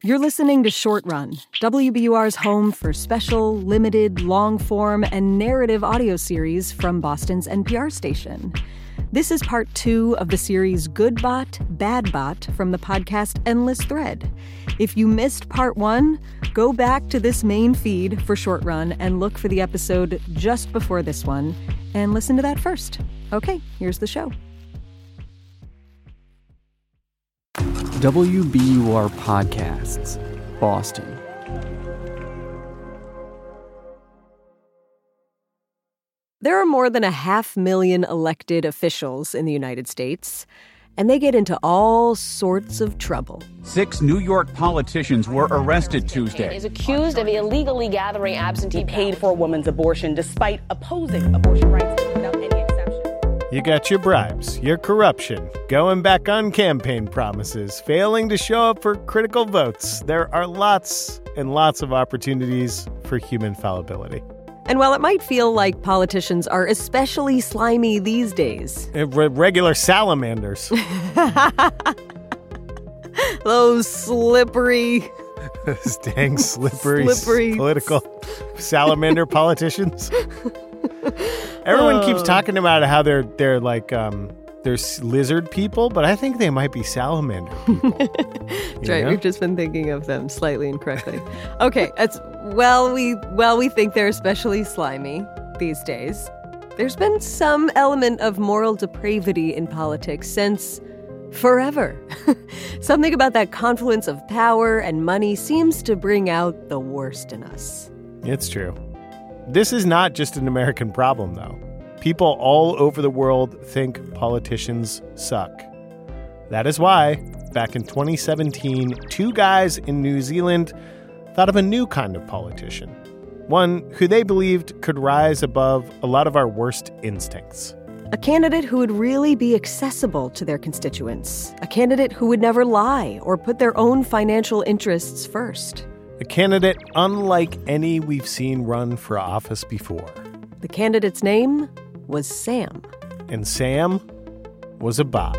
You're listening to Short Run, WBUR's home for special, limited, long-form, and narrative audio series from Boston's NPR station. This is part 2 of the series Good Bot, Bad Bot from the podcast Endless Thread. If you missed part 1, go back to this main feed for Short Run and look for the episode just before this one and listen to that first. Okay, here's the show. WBUR Podcasts, Boston. There are more than 500,000 elected officials in the United States, and they get into all sorts of trouble. 6 New York politicians were arrested Tuesday. Is accused of illegally gathering absentee paid for a woman's abortion despite opposing abortion rights without any exception. You got your bribes, your corruption, going back on campaign promises, failing to show up for critical votes. There are lots and lots of opportunities for human fallibility. And while it might feel like politicians are especially slimy these days... Regular salamanders. Those slippery... Those dang slippery political salamander politicians. Everyone keeps talking about how they're like they're lizard people, but I think they might be salamander people. That's right. We've just been thinking of them slightly incorrectly. Okay, we think they're especially slimy these days. There's been some element of moral depravity in politics since forever. Something about that confluence of power and money seems to bring out the worst in us. It's true. This is not just an American problem, though. People all over the world think politicians suck. That is why, back in 2017, 2 guys in New Zealand thought of a new kind of politician. One who they believed could rise above a lot of our worst instincts. A candidate who would really be accessible to their constituents. A candidate who would never lie or put their own financial interests first. A candidate unlike any we've seen run for office before. The candidate's name was Sam. And Sam was a bot.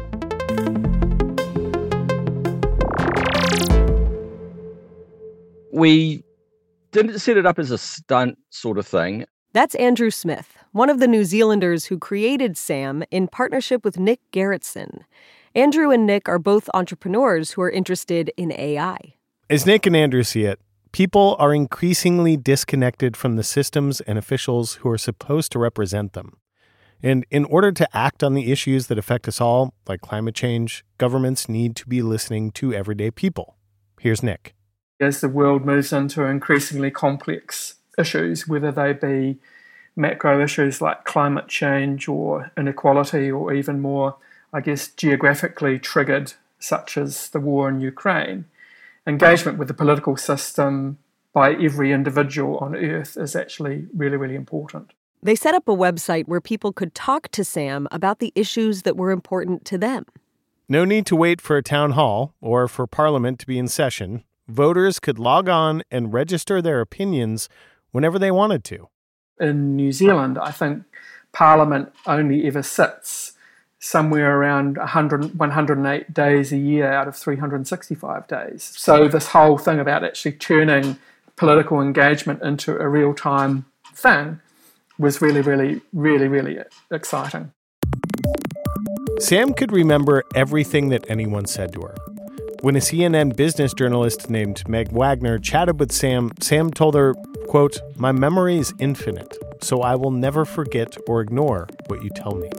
We didn't set it up as a stunt sort of thing. That's Andrew Smith, one of the New Zealanders who created Sam in partnership with Nick Gerritsen. Andrew and Nick are both entrepreneurs who are interested in AI. As Nick and Andrew see it, people are increasingly disconnected from the systems and officials who are supposed to represent them. And in order to act on the issues that affect us all, like climate change, governments need to be listening to everyday people. Here's Nick. As the world moves into increasingly complex issues, whether they be macro issues like climate change or inequality, or even more, geographically triggered, such as the war in Ukraine, engagement with the political system by every individual on Earth is actually really, really important. They set up a website where people could talk to Sam about the issues that were important to them. No need to wait for a town hall or for Parliament to be in session. Voters could log on and register their opinions whenever they wanted to. In New Zealand, I think Parliament only ever sits somewhere around 108 days a year out of 365 days. So this whole thing about actually turning political engagement into a real-time thing was really, really, really, really exciting. Sam could remember everything that anyone said to her. When a CNN business journalist named Meg Wagner chatted with Sam, Sam told her, quote, "My memory is infinite, so I will never forget or ignore what you tell me."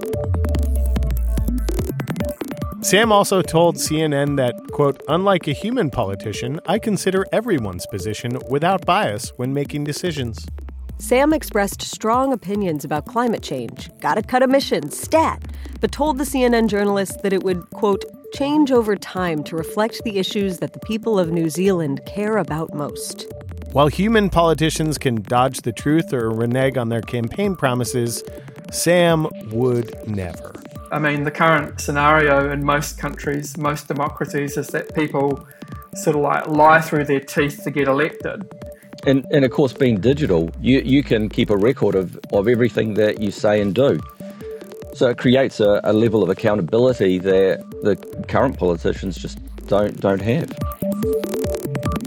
Sam also told CNN that, quote, "Unlike a human politician, I consider everyone's position without bias when making decisions." Sam expressed strong opinions about climate change, gotta cut emissions, stat, but told the CNN journalist that it would, quote, "change over time to reflect the issues that the people of New Zealand care about most." While human politicians can dodge the truth or renege on their campaign promises, Sam would never. I mean, the current scenario in most countries, most democracies, is that people sort of like lie through their teeth to get elected. And of course, being digital, you can keep a record of everything that you say and do. So it creates a level of accountability that the current politicians just don't have.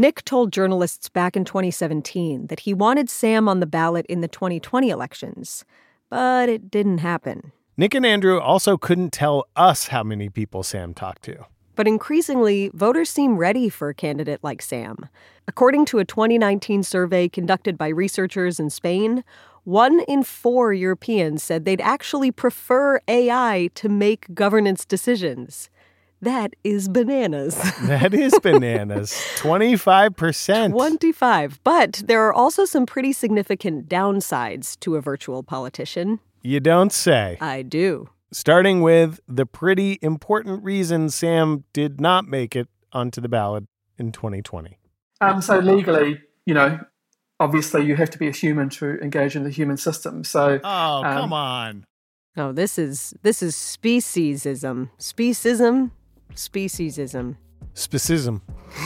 Nick told journalists back in 2017 that he wanted Sam on the ballot in the 2020 elections, but it didn't happen. Nick and Andrew also couldn't tell us how many people Sam talked to. But increasingly, voters seem ready for a candidate like Sam. According to a 2019 survey conducted by researchers in Spain, 1 in 4 Europeans said they'd actually prefer AI to make governance decisions. That is bananas. That is bananas. 25%. 25. But there are also some pretty significant downsides to a virtual politician. You don't say. I do. Starting with the pretty important reason Sam did not make it onto the ballot in 2020. So legally, obviously you have to be a human to engage in the human system. So, come on. Oh, this is speciesism. Speciesism. Specism.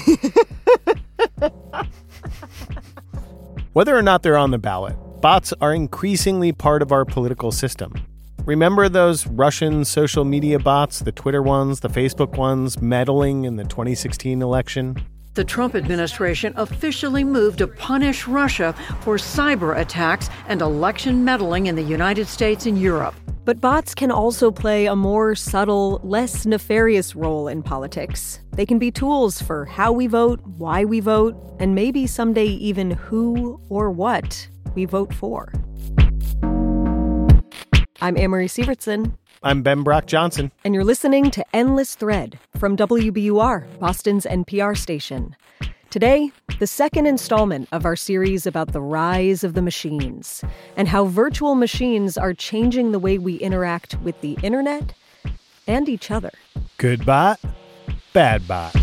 Whether or not they're on the ballot, bots are increasingly part of our political system. Remember those Russian social media bots, the Twitter ones, the Facebook ones, meddling in the 2016 election? The Trump administration officially moved to punish Russia for cyber attacks and election meddling in the United States and Europe. But bots can also play a more subtle, less nefarious role in politics. They can be tools for how we vote, why we vote, and maybe someday even who or what we vote for. I'm Amory Sievertson. I'm Ben Brock Johnson. And you're listening to Endless Thread from WBUR, Boston's NPR station. Today, the second installment of our series about the rise of the machines and how virtual machines are changing the way we interact with the internet and each other. Good bot, bad bot.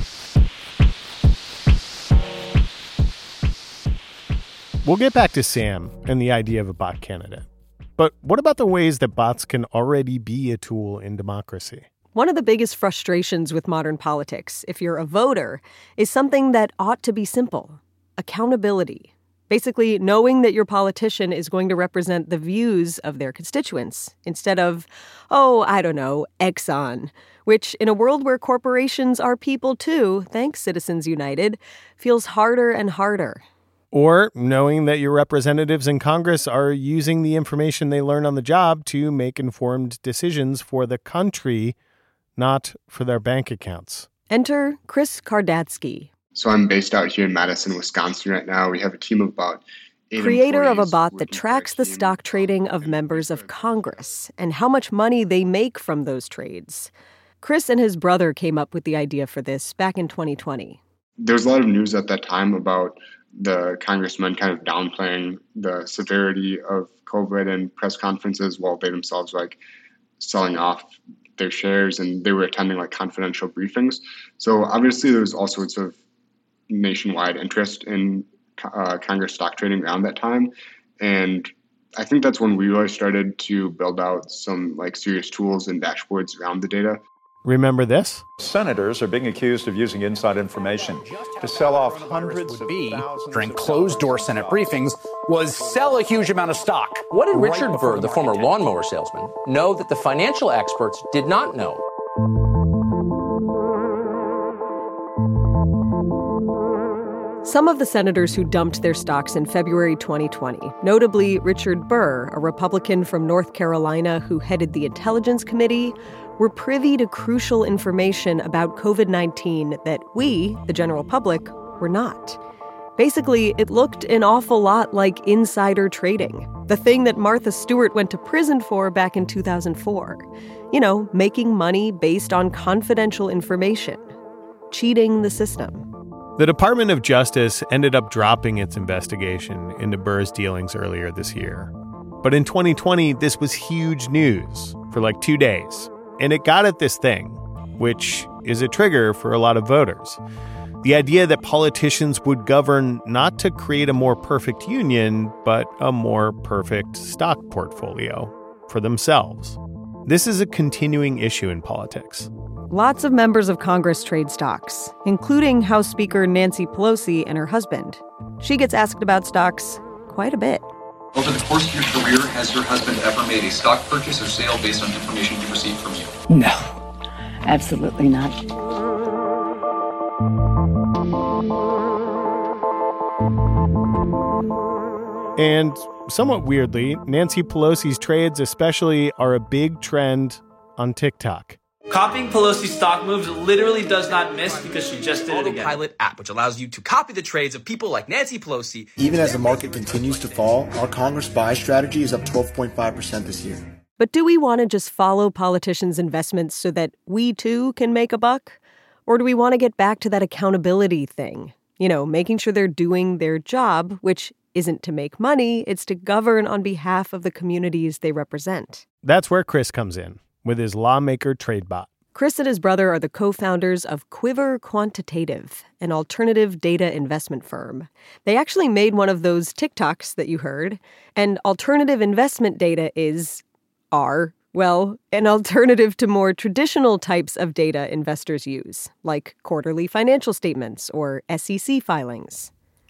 We'll get back to Sam and the idea of a bot candidate. But what about the ways that bots can already be a tool in democracy? One of the biggest frustrations with modern politics, if you're a voter, is something that ought to be simple: accountability. Basically, knowing that your politician is going to represent the views of their constituents instead of, Exxon, which in a world where corporations are people too, thanks Citizens United, feels harder and harder. Or knowing that your representatives in Congress are using the information they learn on the job to make informed decisions for the country, not for their bank accounts. Enter Chris Kardatsky. So I'm based out here in Madison, Wisconsin right now. We have a team of about 8 creator of a bot that tracks the stock trading of members of Congress and how much money they make from those trades. Chris and his brother came up with the idea for this back in 2020. There's a lot of news at that time about the congressmen kind of downplaying the severity of COVID in press conferences while they themselves were selling off their shares, and they were attending confidential briefings. So obviously there's all sorts of nationwide interest in Congress stock trading around that time. And I think that's when we really started to build out some serious tools and dashboards around the data. Remember this? Senators are being accused of using inside information to sell off hundreds of thousands. During closed-door Senate briefings, was sell a huge amount of stock. What did Richard Burr, the former lawnmower salesman, know that the financial experts did not know? Some of the senators who dumped their stocks in February 2020, notably Richard Burr, a Republican from North Carolina who headed the Intelligence Committee, were privy to crucial information about COVID-19 that we, the general public, were not. Basically, it looked an awful lot like insider trading, the thing that Martha Stewart went to prison for back in 2004. Making money based on confidential information, cheating the system. The Department of Justice ended up dropping its investigation into Burr's dealings earlier this year. But in 2020, this was huge news for 2 days. And it got at this thing, which is a trigger for a lot of voters. The idea that politicians would govern not to create a more perfect union, but a more perfect stock portfolio for themselves. This is a continuing issue in politics. Lots of members of Congress trade stocks, including House Speaker Nancy Pelosi and her husband. She gets asked about stocks quite a bit. Over the course of your career, has your husband ever made a stock purchase or sale based on information he received from you? No, absolutely not. And somewhat weirdly, Nancy Pelosi's trades especially are a big trend on TikTok. Copying Pelosi's stock moves literally does not miss because she just did it again. Autopilot app, which allows you to copy the trades of people like Nancy Pelosi. Even as the market continues to fall, our Congress buy strategy is up 12.5% this year. But do we want to just follow politicians' investments so that we too can make a buck? Or do we want to get back to that accountability thing? You know, making sure they're doing their job, which isn't to make money, it's to govern on behalf of the communities they represent. That's where Chris comes in with his Lawmaker TradeBot. Chris and his brother are the co-founders of Quiver Quantitative, an alternative data investment firm. They actually made one of those TikToks that you heard, and alternative investment data an alternative to more traditional types of data investors use, like quarterly financial statements or SEC filings.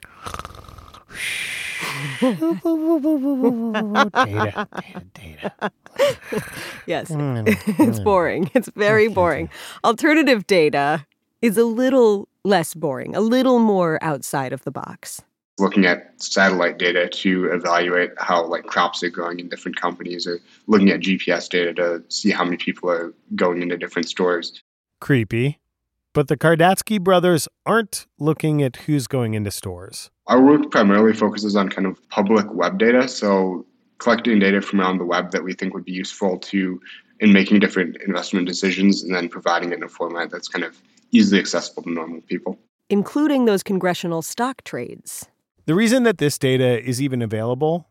Data. Yes, it's boring. It's very boring. Alternative data is a little less boring, a little more outside of the box. Looking at satellite data to evaluate how crops are growing in different companies, or looking at GPS data to see how many people are going into different stores. Creepy. But the Kardatsky brothers aren't looking at who's going into stores. Our work primarily focuses on kind of public web data, so collecting data from around the web that we think would be useful in making different investment decisions, and then providing it in a format that's kind of easily accessible to normal people. Including those congressional stock trades. The reason that this data is even available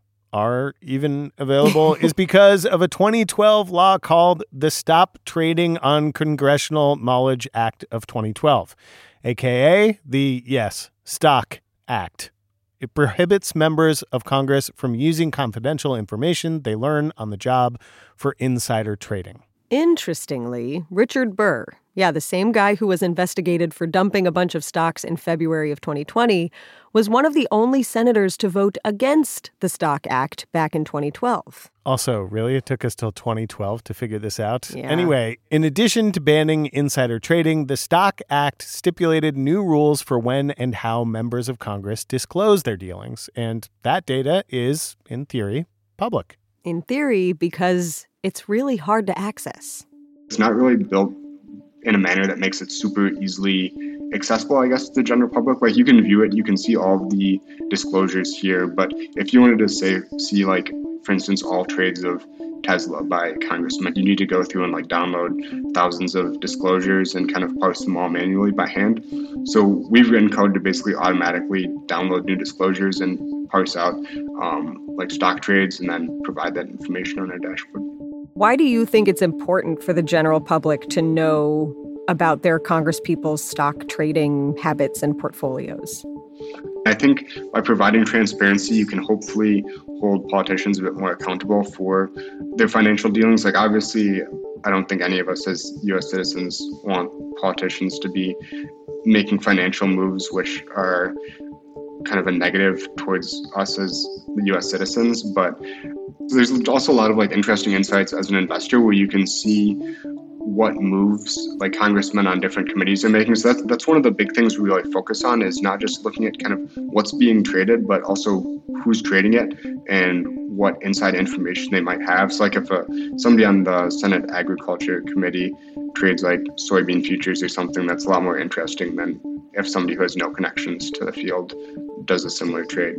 is because of a 2012 law called the Stop Trading on Congressional Knowledge Act of 2012, aka the, Stock Act. It prohibits members of Congress from using confidential information they learn on the job for insider trading. Interestingly, Richard Burr, the same guy who was investigated for dumping a bunch of stocks in February of 2020, was one of the only senators to vote against the Stock Act back in 2012. Also, really? It took us till 2012 to figure this out? Yeah. Anyway, in addition to banning insider trading, the Stock Act stipulated new rules for when and how members of Congress disclose their dealings. And that data is, in theory, public. In theory, because it's really hard to access. It's not really built in a manner that makes it super easily accessible, I guess, to the general public. You can view it, you can see all of the disclosures here, but if you wanted to see for instance, all trades of Tesla by a congressman, you need to go through and download thousands of disclosures and kind of parse them all manually by hand. So we've written code to basically automatically download new disclosures and parse out stock trades and then provide that information on our dashboard. Why do you think it's important for the general public to know about their congresspeople's stock trading habits and portfolios? I think by providing transparency, you can hopefully hold politicians a bit more accountable for their financial dealings. Obviously, I don't think any of us as U.S. citizens want politicians to be making financial moves which are kind of a negative towards us as the U.S. citizens. But there's also a lot of interesting insights as an investor where you can see what moves congressmen on different committees are making. So that's one of the big things we really focus on, is not just looking at kind of what's being traded, but also who's trading it and what inside information they might have. So if somebody on the Senate Agriculture Committee trades soybean futures or something, that's a lot more interesting than if somebody who has no connections to the field does a similar trade.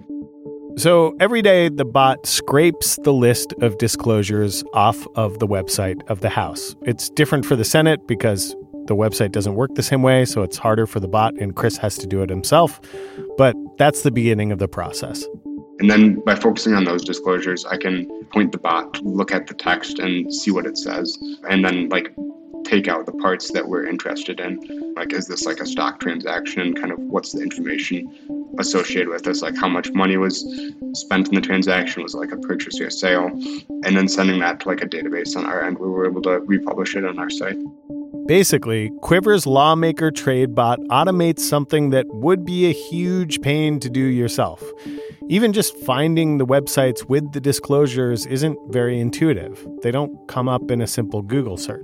So every day, the bot scrapes the list of disclosures off of the website of the House. It's different for the Senate because the website doesn't work the same way, so it's harder for the bot, and Chris has to do it himself. But that's the beginning of the process. And then by focusing on those disclosures, I can point the bot, look at the text, and see what it says, and then take out the parts that we're interested in. Is this a stock transaction? Kind of what's the information associated with this? How much money was spent in the transaction? Was a purchase or a sale? And then sending that to a database on our end where we're able to republish it on our site. Basically, Quiver's Lawmaker TradeBot automates something that would be a huge pain to do yourself. Even just finding the websites with the disclosures isn't very intuitive. They don't come up in a simple Google search.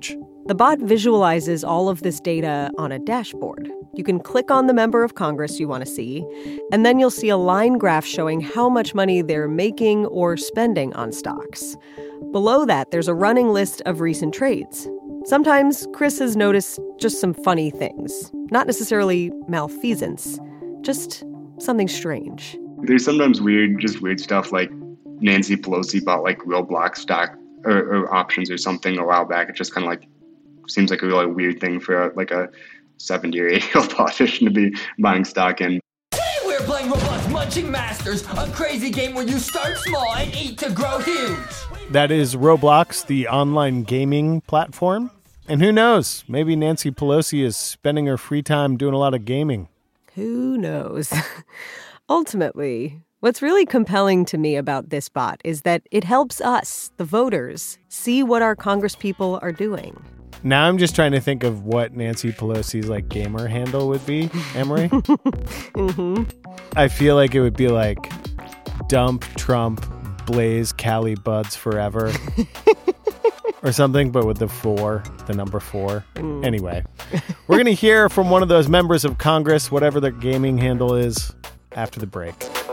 The bot visualizes all of this data on a dashboard. You can click on the member of Congress you want to see, and then you'll see a line graph showing how much money they're making or spending on stocks. Below that, there's a running list of recent trades. Sometimes Chris has noticed just some funny things, not necessarily malfeasance, just something strange. There's sometimes weird stuff, like Nancy Pelosi bought like Roblox stock or options or something a while back. It just kind of like seems like a really weird thing for like a 70 or 80-year-old politician to be buying stock in. Today we're playing Roblox Munching Masters, a crazy game where you start small and eat to grow huge. That is Roblox, the online gaming platform. And who knows? Maybe Nancy Pelosi is spending her free time doing a lot of gaming. Who knows? Ultimately, what's really compelling to me about this bot is that it helps us, the voters, see what our congresspeople are doing. Now I'm just trying to think of what Nancy Pelosi's like gamer handle would be, Emery. Mm-hmm. I feel like it would be like dump Trump, blaze Cali buds forever. Or something, but with the number 4. Anyway, we're going to hear from one of those members of Congress, whatever their gaming handle is, after the break.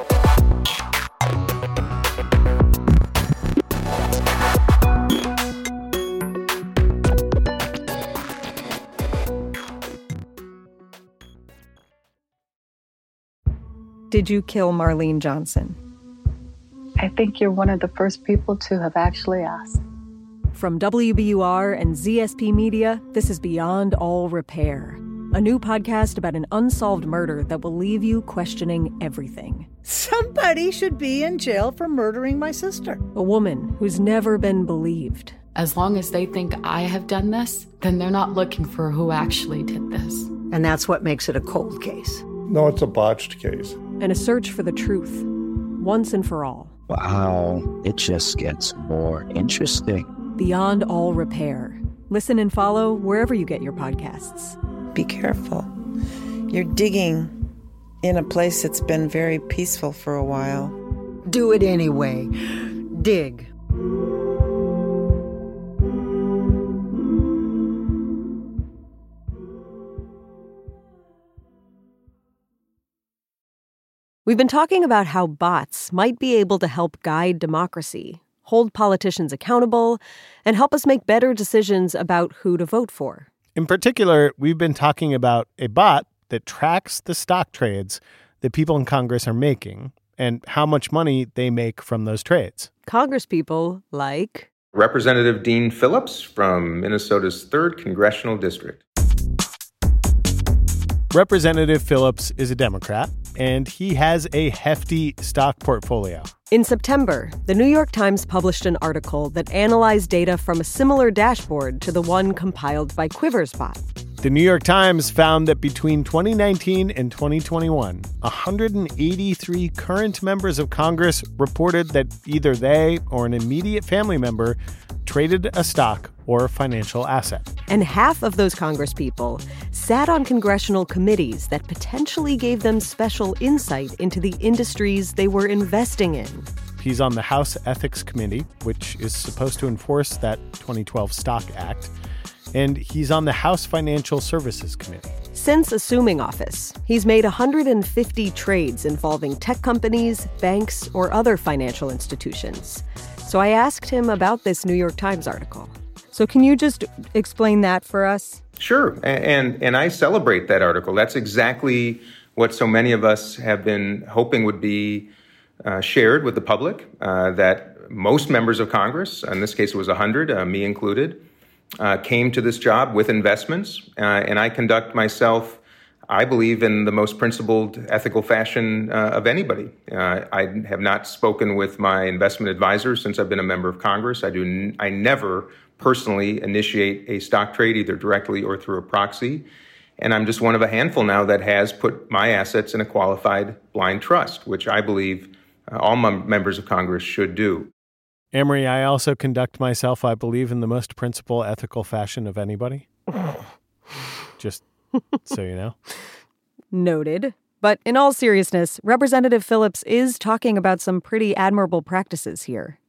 Did you kill Marlene Johnson? I think you're one of the first people to have actually asked. From WBUR and ZSP Media, this is Beyond All Repair, a new podcast about an unsolved murder that will leave you questioning everything. Somebody should be in jail for murdering my sister. A woman who's never been believed. As long as they think I have done this, then they're not looking for who actually did this. And that's what makes it a cold case. No, it's a botched case. And a search for the truth, once and for all. Wow, it just gets more interesting. Beyond All Repair. Listen and follow wherever you get your podcasts. Be careful. You're digging in a place that's been very peaceful for a while. Do it anyway. Dig. We've been talking about how bots might be able to help guide democracy, hold politicians accountable, and help us make better decisions about who to vote for. In particular, we've been talking about a bot that tracks the stock trades that people in Congress are making and how much money they make from those trades. Congresspeople like Representative Dean Phillips from Minnesota's 3rd Congressional District. Representative Phillips is a Democrat, and he has a hefty stock portfolio. In September, the New York Times published an article that analyzed data from a similar dashboard to the one compiled by QuiversBot. The New York Times found that between 2019 and 2021, 183 current members of Congress reported that either they or an immediate family member traded a stock or a financial asset. And half of those congresspeople sat on congressional committees that potentially gave them special insight into the industries they were investing in. He's on the House Ethics Committee, which is supposed to enforce that 2012 Stock Act. And he's on the House Financial Services Committee. Since assuming office, he's made 150 trades involving tech companies, banks, or other financial institutions. So I asked him about this New York Times article. So can you just explain that for us? Sure, and I celebrate that article. That's exactly what so many of us have been hoping would be shared with the public, that most members of Congress, in this case it was 100, me included, came to this job with investments, and I conduct myself, I believe, in the most principled, ethical fashion of anybody. I have not spoken with my investment advisors since I've been a member of Congress. I never personally initiate a stock trade, either directly or through a proxy. And I'm just one of a handful now that has put my assets in a qualified blind trust, which I believe all members of Congress should do. Amory, I also conduct myself, I believe, in the most principled, ethical fashion of anybody. Just so you know. Noted. But in all seriousness, Representative Phillips is talking about some pretty admirable practices here.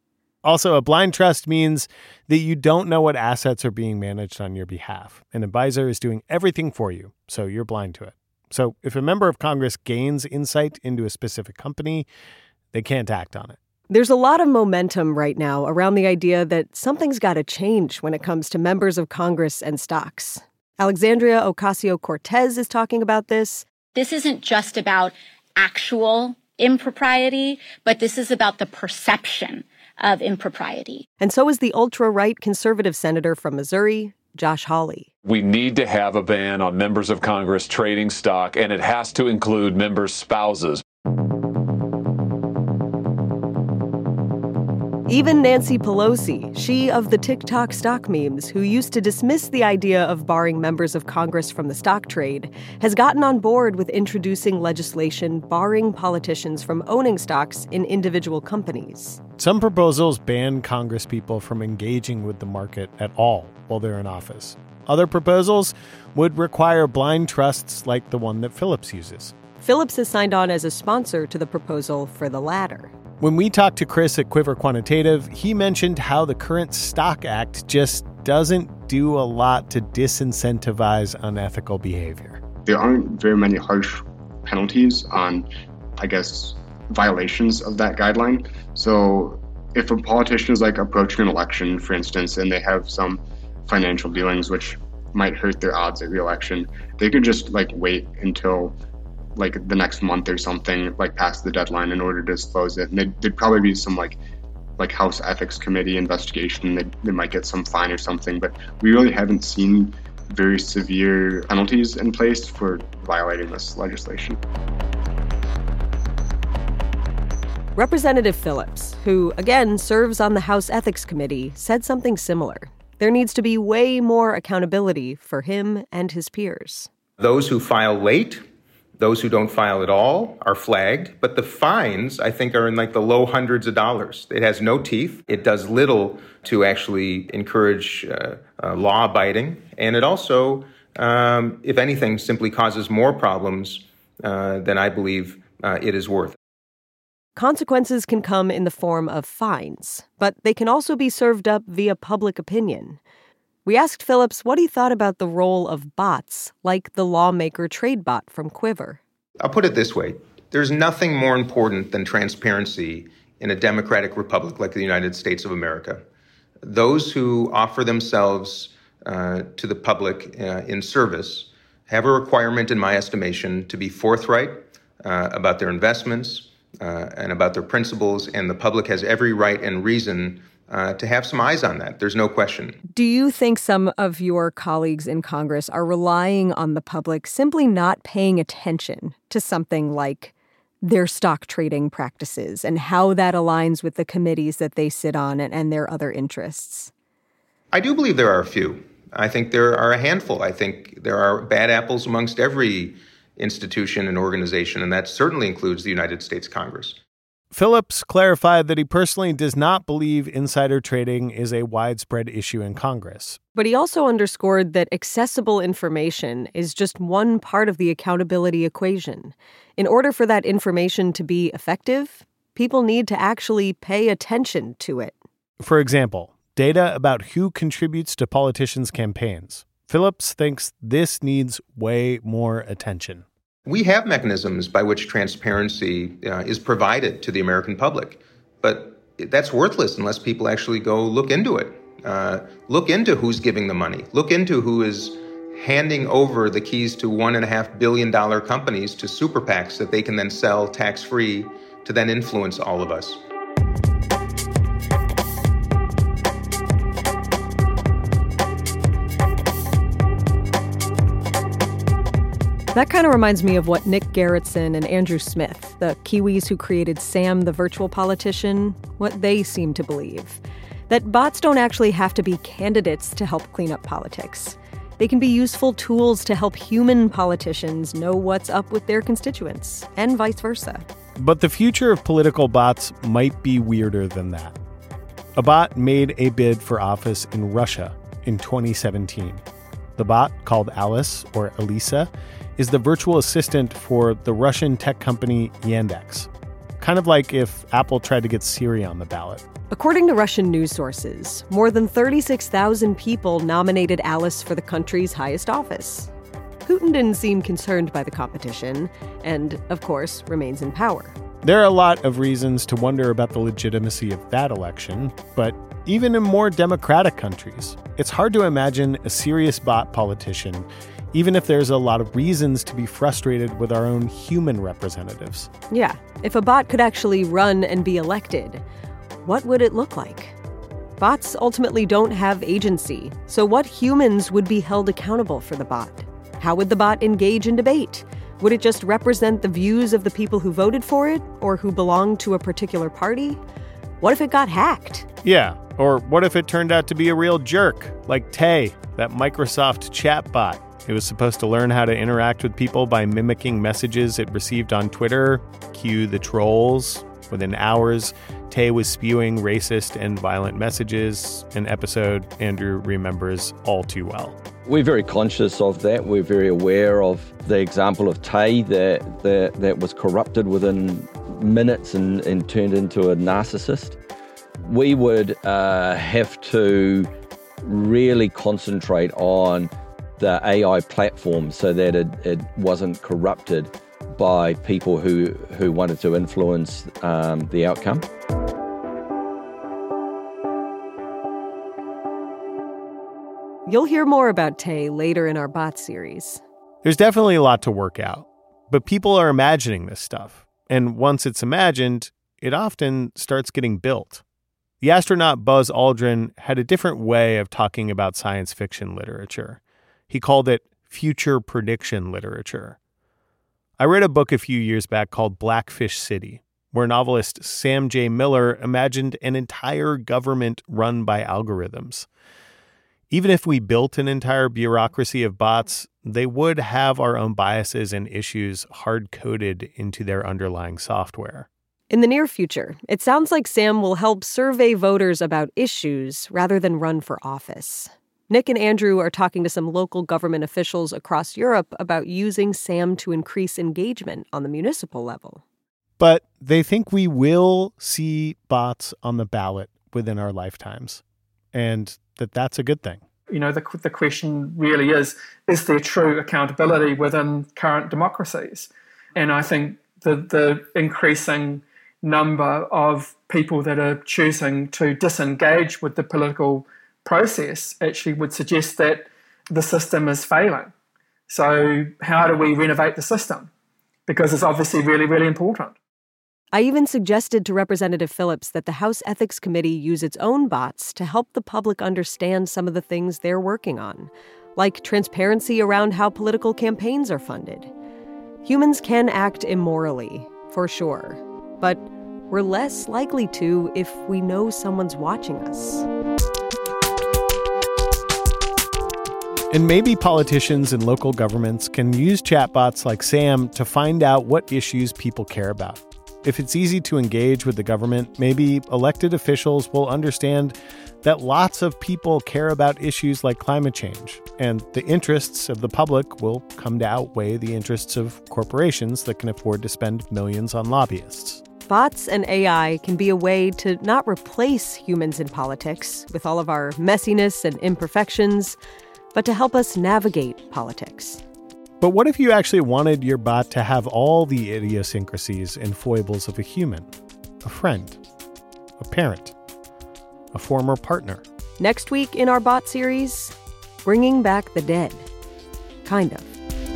Also, a blind trust means that you don't know what assets are being managed on your behalf. An advisor is doing everything for you, so you're blind to it. So if a member of Congress gains insight into a specific company, they can't act on it. There's a lot of momentum right now around the idea that something's got to change when it comes to members of Congress and stocks. Alexandria Ocasio-Cortez is talking about this. This isn't just about actual impropriety, but this is about the perception of impropriety. And so is the ultra-right conservative senator from Missouri, Josh Hawley. We need to have a ban on members of Congress trading stock, and it has to include members' spouses. Even Nancy Pelosi, she of the TikTok stock memes, who used to dismiss the idea of barring members of Congress from the stock trade, has gotten on board with introducing legislation barring politicians from owning stocks in individual companies. Some proposals ban Congresspeople from engaging with the market at all while they're in office. Other proposals would require blind trusts like the one that Phillips uses. Phillips has signed on as a sponsor to the proposal for the latter. When we talked to Chris at Quiver Quantitative, he mentioned how the current Stock Act just doesn't do a lot to disincentivize unethical behavior. There aren't very many harsh penalties on, violations of that guideline. So if a politician is approaching an election, for instance, and they have some financial dealings which might hurt their odds at re-election, they could just wait until the next month or something, past the deadline in order to disclose it. And there'd probably be some House Ethics Committee investigation. They might get some fine or something, but we really haven't seen very severe penalties in place for violating this legislation. Representative Phillips, who, again, serves on the House Ethics Committee, said something similar. There needs to be way more accountability for him and his peers. Those who file late, those who don't file at all are flagged, but the fines, I think, are in the low hundreds of dollars. It has no teeth. It does little to actually encourage law abiding. And it also, if anything, simply causes more problems than I believe it is worth. Consequences can come in the form of fines, but they can also be served up via public opinion. We asked Phillips what he thought about the role of bots, like the lawmaker TradeBot from Quiver. I'll put it this way. There's nothing more important than transparency in a democratic republic like the United States of America. Those who offer themselves to the public in service have a requirement, in my estimation, to be forthright about their investments and about their principles, and the public has every right and reason to have some eyes on that. There's no question. Do you think some of your colleagues in Congress are relying on the public simply not paying attention to something like their stock trading practices and how that aligns with the committees that they sit on and their other interests? I do believe there are a few. I think there are a handful. I think there are bad apples amongst every institution and organization, and that certainly includes the United States Congress. Phillips clarified that he personally does not believe insider trading is a widespread issue in Congress. But he also underscored that accessible information is just one part of the accountability equation. In order for that information to be effective, people need to actually pay attention to it. For example, data about who contributes to politicians' campaigns. Phillips thinks this needs way more attention. We have mechanisms by which transparency is provided to the American public, but that's worthless unless people actually go look into it. Look into who's giving the money. Look into who is handing over the keys to $1.5 billion companies to super PACs that they can then sell tax-free to then influence all of us. That kind of reminds me of what Nick Gerritsen and Andrew Smith, the Kiwis who created Sam the Virtual Politician, what they seem to believe. That bots don't actually have to be candidates to help clean up politics. They can be useful tools to help human politicians know what's up with their constituents, and vice versa. But the future of political bots might be weirder than that. A bot made a bid for office in Russia in 2017. The bot, called Alice, or Elisa, is the virtual assistant for the Russian tech company Yandex. kind of like if Apple tried to get Siri on the ballot. According to Russian news sources, more than 36,000 people nominated Alice for the country's highest office. Putin didn't seem concerned by the competition and, of course, remains in power. There are a lot of reasons to wonder about the legitimacy of that election, but even in more democratic countries, it's hard to imagine a serious bot politician, even if there's a lot of reasons to be frustrated with our own human representatives. Yeah, if a bot could actually run and be elected, what would it look like? Bots ultimately don't have agency, so what humans would be held accountable for the bot? How would the bot engage in debate? Would it just represent the views of the people who voted for it or who belong to a particular party? What if it got hacked? Yeah, or what if it turned out to be a real jerk, like Tay, that Microsoft chatbot? It was supposed to learn how to interact with people by mimicking messages it received on Twitter. Cue the trolls. Within hours, Tay was spewing racist and violent messages, an episode Andrew remembers all too well. We're very conscious of that. We're very aware of the example of Tay that was corrupted within minutes and turned into a narcissist. We would have to really concentrate on the AI platform so that it wasn't corrupted by people who wanted to influence the outcome. You'll hear more about Tay later in our bot series. There's definitely a lot to work out, but people are imagining this stuff. And once it's imagined, it often starts getting built. The astronaut Buzz Aldrin had a different way of talking about science fiction literature. He called it future prediction literature. I read a book a few years back called Blackfish City, where novelist Sam J. Miller imagined an entire government run by algorithms. Even if we built an entire bureaucracy of bots, they would have our own biases and issues hard-coded into their underlying software. In the near future, it sounds like Sam will help survey voters about issues rather than run for office. Nick and Andrew are talking to some local government officials across Europe about using Sam to increase engagement on the municipal level. But they think we will see bots on the ballot within our lifetimes, and that's a good thing. You know, the question really is there true accountability within current democracies? And I think the increasing number of people that are choosing to disengage with the political process actually would suggest that the system is failing. So how do we renovate the system? Because it's obviously really, really important. I even suggested to Representative Phillips that the House Ethics Committee use its own bots to help the public understand some of the things they're working on, like transparency around how political campaigns are funded. Humans can act immorally, for sure, but we're less likely to if we know someone's watching us. And maybe politicians and local governments can use chatbots like Sam to find out what issues people care about. If it's easy to engage with the government, maybe elected officials will understand that lots of people care about issues like climate change, and the interests of the public will come to outweigh the interests of corporations that can afford to spend millions on lobbyists. Bots and AI can be a way to not replace humans in politics with all of our messiness and imperfections, but to help us navigate politics. But what if you actually wanted your bot to have all the idiosyncrasies and foibles of a human? A friend, a parent, a former partner. Next week in our bot series, bringing back the dead. Kind of.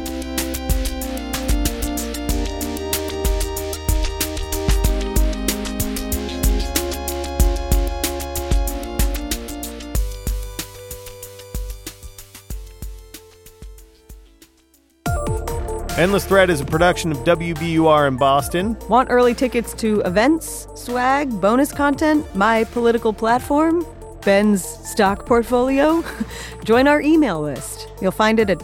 Endless Thread is a production of WBUR in Boston. Want early tickets to events, swag, bonus content, my political platform, Ben's stock portfolio? Join our email list. You'll find it at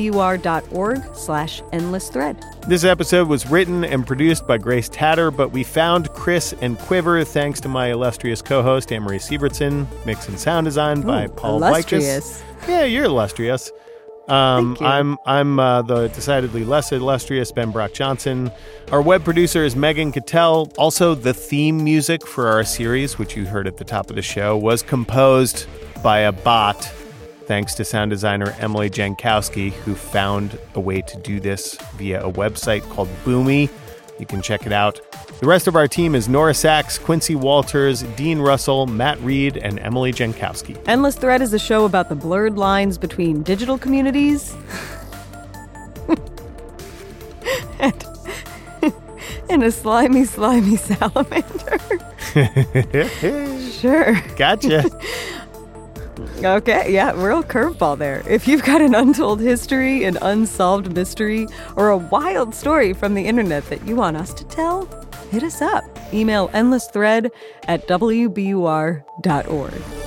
wbur.org/endlessthread. This episode was written and produced by Grace Tatter, but we found Chris and Quiver thanks to my illustrious co-host, Anne-Marie Sievertson. Mix and sound design by Paul illustrious. Weikus. Yeah, you're illustrious. I'm the decidedly less illustrious Ben Brock Johnson. Our web producer is Megan Cattell. Also, the theme music for our series, which you heard at the top of the show, was composed by a bot, thanks to sound designer Emily Jankowski, who found a way to do this via a website called Boomy. You can check it out. The rest of our team is Nora Sachs, Quincy Walters, Dean Russell, Matt Reed, and Emily Jankowski. Endless Thread is a show about the blurred lines between digital communities and a slimy salamander. Sure. Gotcha. Okay, yeah, real curveball there. If you've got an untold history, an unsolved mystery, or a wild story from the internet that you want us to tell, hit us up. Email endlessthread@wbur.org.